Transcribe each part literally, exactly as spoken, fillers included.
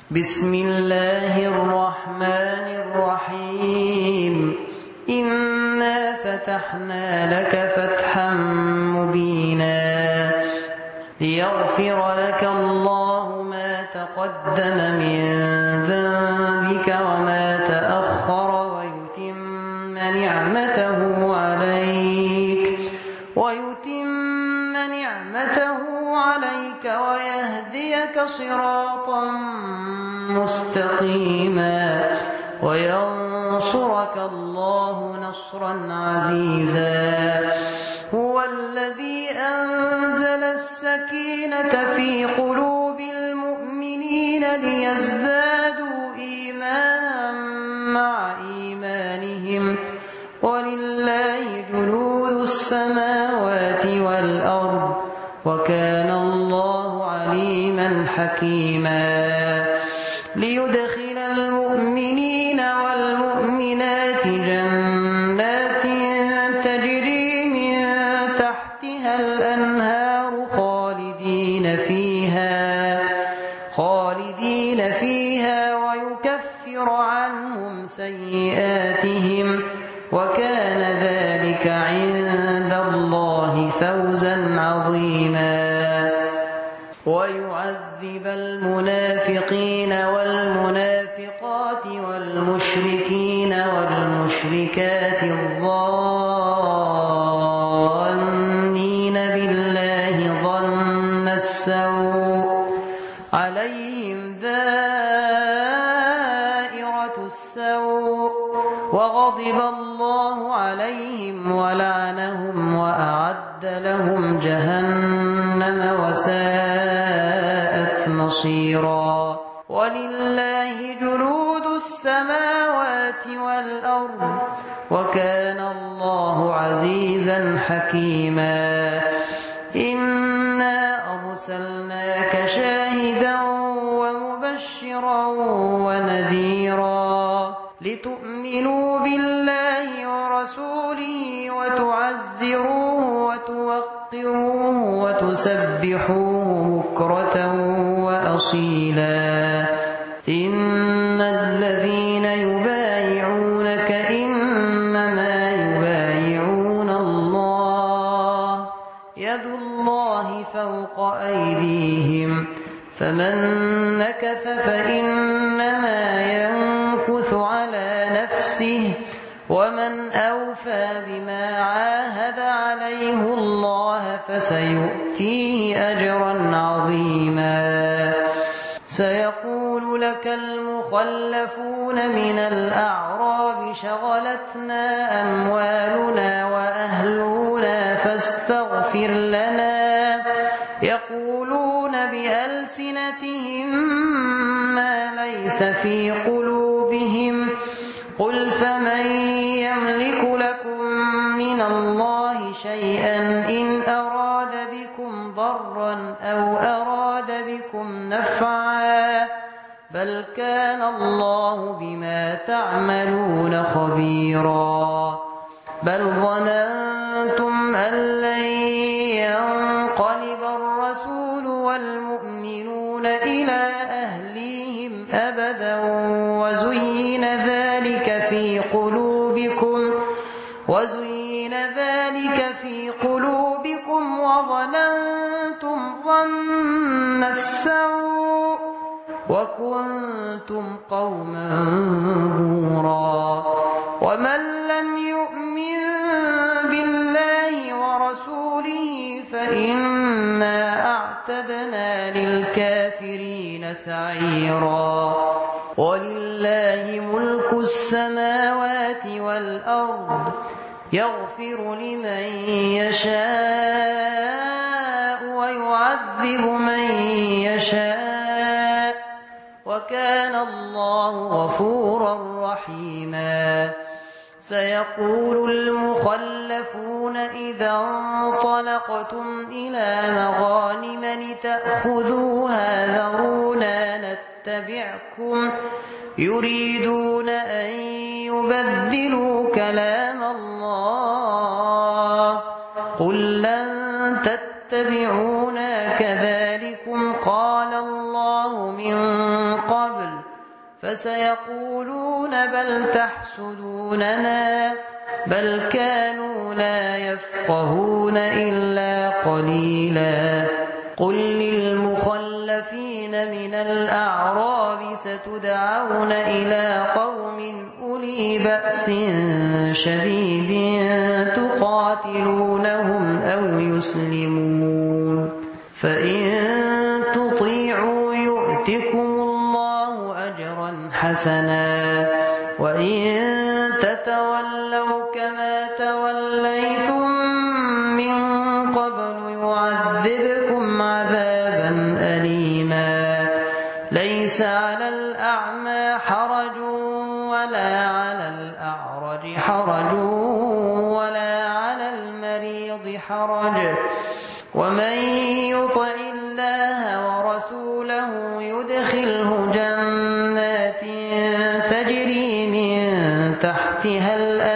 بسم الله الرحمن الرحيم إنا فتحنا لك فتحا مبينا ليغفر لك الله ما تقدم من ذنبك وما تأخر ويتم نعمته عليك ويتم نعمته عليك ويهديك صراطا مستقيما وينصرك الله نصرا عزيزا هو الذي أنزل السكينة في قلوب المؤمنين ليزدادوا إيمانا مع إيمانهم ولله جنود السماوات والأرض وكان الله عليما حكيما ليدخل المؤمنين والمؤمنات جنات تجري من تحتها الأنهار خالدين فيها خالدين فيها ويكفر عنهم سيئاتهم وكان ذلك عند الله فوزا عظيما ويعذب المنافقين والمنافقات والمشركين والمشركات الظانين بالله ظن السوء عليهم دائرة السوء وغضب الله عليهم ولعنهم وأعد لهم جهنم وساءت مصيرا ولله جنود السماوات والأرض وكان الله عزيزا حكيما إنا أرسلناك شاهدا ومبشرا ونذيرا لتؤمنوا بالله ورسوله وتعزروه وتوقروه وتسبحوه بكرة وأصيلا إن الذين يبايعونك إنما يبايعون الله يد الله فوق أيديهم فمن نكث فإنما ينكث على نفسه ومن أوفى بما عاهد عليه الله فسيؤتيه أجرا عظيما سيقول لك المخلفون من الأعراب شغلتنا أموالنا وأهلنا فاستغفر لنا يقولون بألسنتهم ما ليس في قلوبهم قل فمن يملك لكم من الله شيئا إن أراد بكم ضرا أو أراد بكم نفعا بل كان الله بما تعملون خبيرا بل ظننتم أن لن ينقلب الرسول والمؤمنون إلى أهليهم أبدا وزين ذلك في قلوبكم وزين ذلك في قلوبكم وظننتم ظن السوء وكنتم قوما بورا ومن لم يؤمن بالله ورسوله فإنا أعتدنا للكافرين سعيرا ولله ملك السماوات والأرض يغفر لمن يشاء ويعذب من يشاء وكان الله غفورا رحيما سيقول المخلفون إذا انطلقتم إلى مغانم لتأخذوها ذرونا نتبعكم يريدون أن يبدلوا كلام الله قل لن تتبعونا كذلكم قال الله من قبل فسيقولون بل تحسدوننا بل كانوا لا يفقهون إلا قليلا قل للمخلفين من الأعراب ستدعون إلى قوم أولي بأس شديد تقاتلونهم أو يسلمون فإن تطيعوا يؤتكم الله أجرا حسنا وإن تتولوا كما توليتم من قبل يعذبكم عذابا أليما ليس على الأعمى حرج ولا على الأعرج حرج ولا على المريض حرج ومن يطع الله ورسوله يدخله جنات تجري من تحتها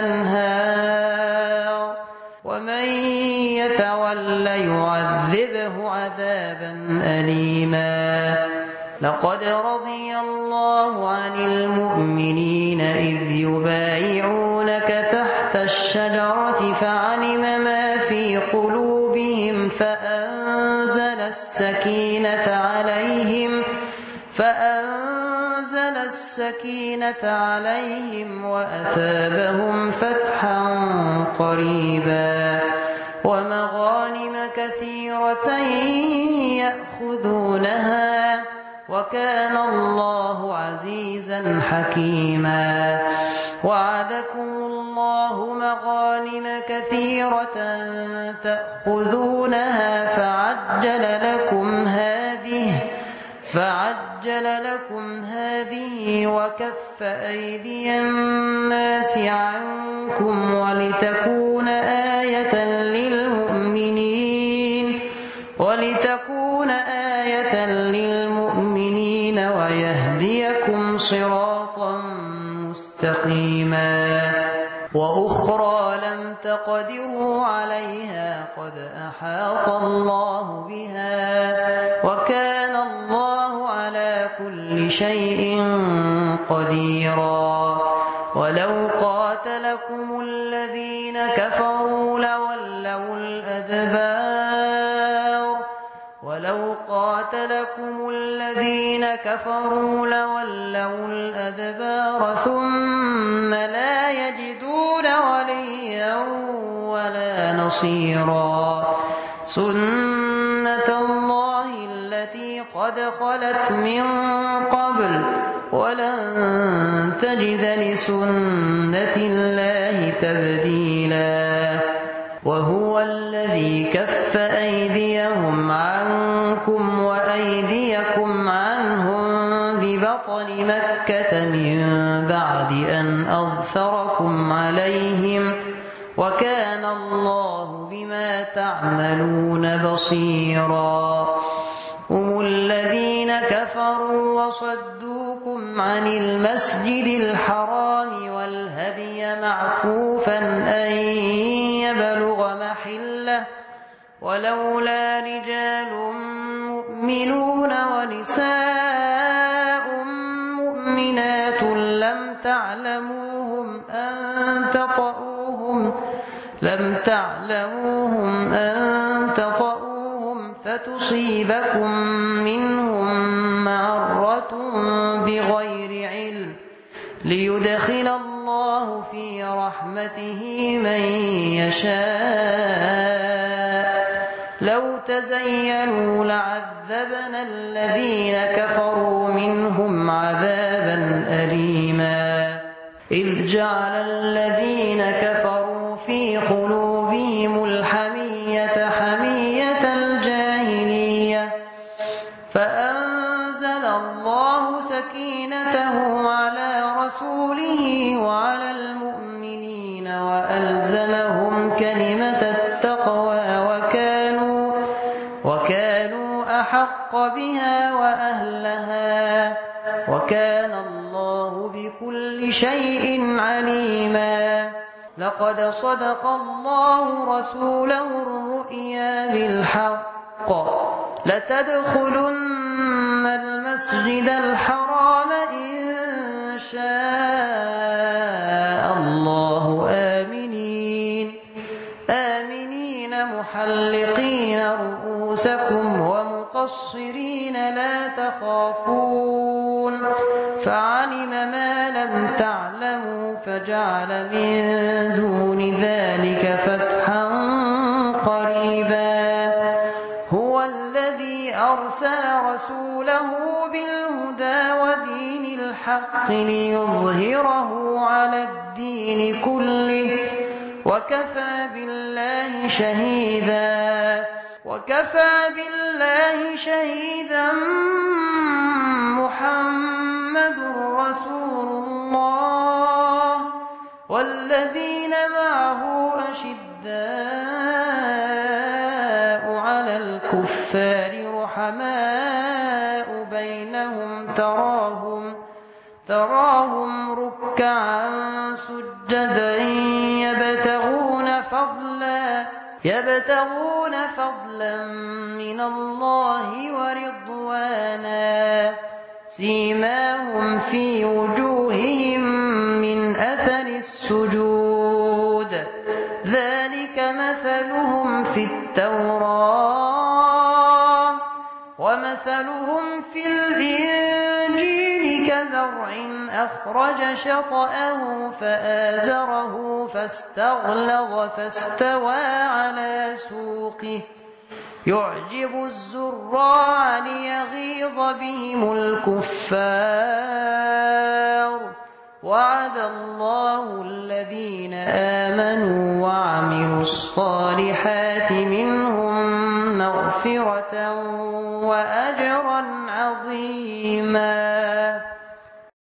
الأنهار ومن يتول يعذبه عذابا أليما لقد رضي الله عن المؤمنين إذ يبايعونك تحت الشجرة فعلم ما في قلوبهم فأنزل السكينة عليهم فأنزل السكينة عليهم وأثابهم فتحا قريبا ومغانم كثيرة يأخذونها وكان الله عزيزا حكيما وعدكم الله مغانم كثيرة تأخذونها فعجل لكم هذه فعجل لكم هذه وكف أيدي الناس عنكم ولتكون آية للمؤمنين ولتكون آية للمؤمنين ويهديكم صراطا مستقيما وأخرى لم تقدروا عليها قد أحاط الله بها وكان الله على كل شيء قديرا ولو قاتلكم الذين كفروا لولوا الأدبار ولو قاتلكم الذين كفروا لولوا الأدبار ثم لا يجدون وليا ولا نصيرا سنة الله التي قد خلت من قبل ولن تجد لسنة الله تبديلا وهو الذي كف أيديهم عنكم وأيديكم عنهم ببطن مكة من بعد أن أظفركم عليهم وكان الله بما تعملون بصيرا هم الذين كفروا وصدوكم عن المسجد الحرام والهدي معكوفا أن يبلغ محله ولولا رجال مؤمنون ونساء مؤمنات لم تعلموهم أن تطؤوهم لم تعلموهم أن تطؤوهم فتصيبكم منهم معرة بغير علم ليدخل الله في رحمته من يشاء لو تزينوا لعذبنا الذين كفروا منهم عذابا أليما إذ جعل الذين كفروا في قلوبهم الحمية حمية الجاهلية فأنزل الله سكينته على رسوله وعلى المؤمنين وألزمهم كلمة التقوى وكانوا وكانوا أحق بها وأهلها وكان الله بكل شيء عليما لقد صدق الله رسوله الرؤيا بالحق لتدخلن المسجد الحرام إن علم ما لم تعلموا فجعل من دون ذلك فتحا قريبا هو الذي أرسل رسوله بالهدى ودين الحق ليظهره على الدين كله وكفى بالله شهيدا وكفى بالله شهيدا محمد رسول الله والذين معه أشداء على الكفار رحماء بينهم تراهم تراهم ركعا سجدا يبتغون فضلا يبتغون فضلا من الله ورضوانا سيماهم في وجوههم من أثر السجود ذلك مثلهم في التوراة ومثلهم في الإنجيل كزرع أخرج شطأه فآزره فاستغلظ فاستوى على سوقه يعجب الزراع ليغيظ بهم الكفار وعد الله الذين آمنوا وعملوا الصالحات منهم